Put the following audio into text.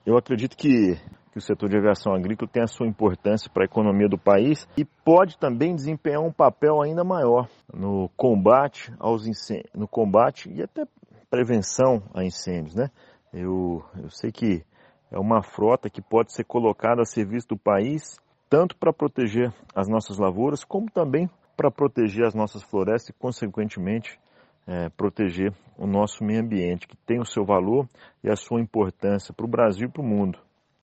Eu acredito que o setor de aviação agrícola tem a sua importância para a economia do país e pode também desempenhar um papel ainda maior no combate aos incêndios, no combate e até prevenção a incêndios, né? Eu sei que é uma frota que pode ser colocada a serviço do país, tanto para proteger as nossas lavouras, como também para proteger as nossas florestas e, consequentemente, proteger o nosso meio ambiente, que tem o seu valor e a sua importância para o Brasil e para o mundo.